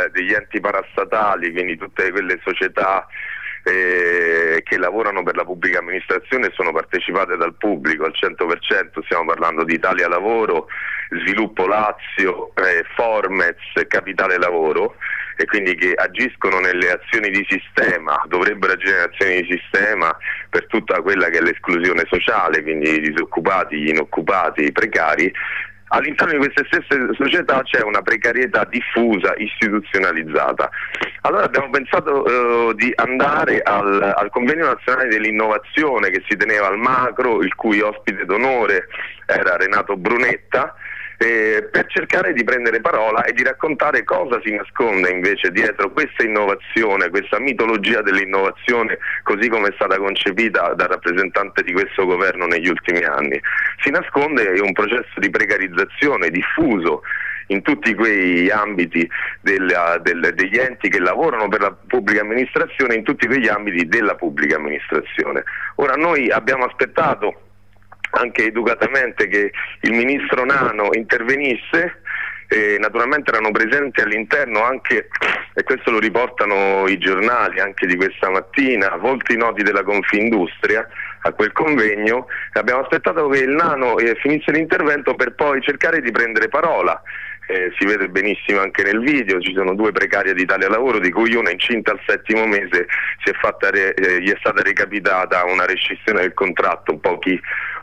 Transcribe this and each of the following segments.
degli enti parastatali, quindi tutte quelle società che lavorano per la pubblica amministrazione e sono partecipate dal pubblico al 100%, stiamo parlando di Italia Lavoro, Sviluppo Lazio, Formez, Capitale Lavoro, e quindi che agiscono nelle azioni di sistema, dovrebbero agire nelle azioni di sistema per tutta quella che è l'esclusione sociale, quindi i disoccupati, gli inoccupati, i precari. All'interno di queste stesse società c'è una precarietà diffusa, istituzionalizzata. Allora abbiamo pensato di andare al Convegno Nazionale dell'Innovazione che si teneva al Macro, il cui ospite d'onore era Renato Brunetta, per cercare di prendere parola e di raccontare cosa si nasconde invece dietro questa innovazione, questa mitologia dell'innovazione così come è stata concepita dal rappresentante di questo governo negli ultimi anni. Si nasconde un processo di precarizzazione diffuso in tutti quegli ambiti degli enti che lavorano per la pubblica amministrazione, in tutti quegli ambiti della pubblica amministrazione. Ora noi abbiamo aspettato anche educatamente che il ministro Nano intervenisse, naturalmente erano presenti all'interno anche, e questo lo riportano i giornali anche di questa mattina, volti noti della Confindustria a quel convegno. Abbiamo aspettato che il Nano finisse l'intervento per poi cercare di prendere parola. Si vede benissimo anche nel video, ci sono 2 precarie di Italia Lavoro, di cui una incinta al 7° mese, gli è stata recapitata una rescissione del contratto pochi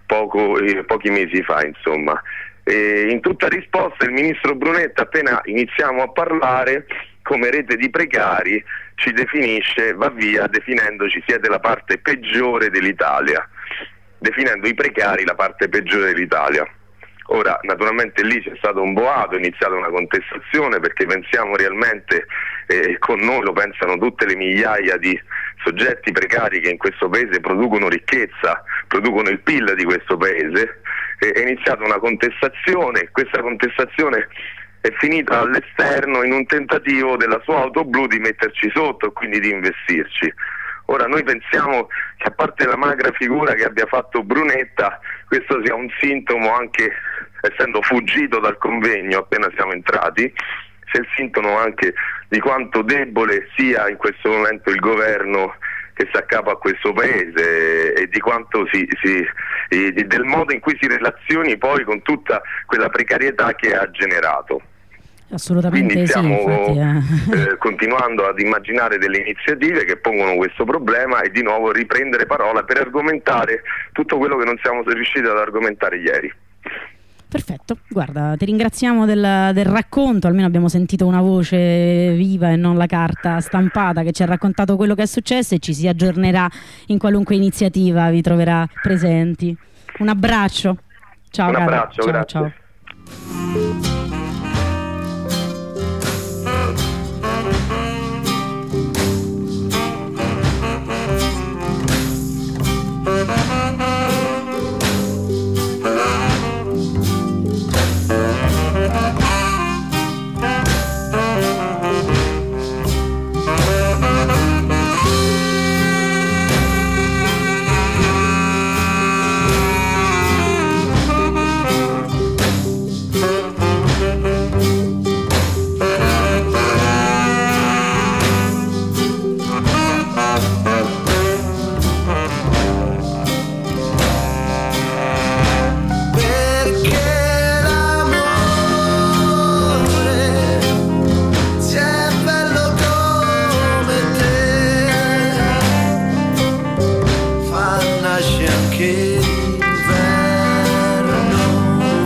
mesi fa, insomma. In tutta risposta il ministro Brunetta, appena iniziamo a parlare, come rete di precari ci definisce, va via definendoci siete la parte peggiore dell'Italia, definendo i precari la parte peggiore dell'Italia. Ora naturalmente lì c'è stato un boato, è iniziata una contestazione, perché pensiamo realmente, con noi lo pensano tutte le migliaia di soggetti precari che in questo paese producono ricchezza, producono il PIL di questo paese. È iniziata una contestazione, questa contestazione è finita all'esterno in un tentativo della sua auto blu di metterci sotto e quindi di investirci. Ora noi pensiamo che, a parte la magra figura che abbia fatto Brunetta, questo sia un sintomo, anche essendo fuggito dal convegno appena siamo entrati, sia il sintomo anche di quanto debole sia in questo momento il governo che sta a capo a questo paese, e di quanto del modo in cui si relazioni poi con tutta quella precarietà che ha generato. Assolutamente. Quindi stiamo infatti, continuando ad immaginare delle iniziative che pongono questo problema e di nuovo riprendere parola per argomentare tutto quello che non siamo riusciti ad argomentare ieri. Perfetto, guarda, ti ringraziamo del racconto, almeno abbiamo sentito una voce viva e non la carta stampata che ci ha raccontato quello che è successo, e ci si aggiornerà in qualunque iniziativa vi troverà presenti. Un abbraccio. Ciao. Un cara. abbraccio, ciao, grazie. ciao. Che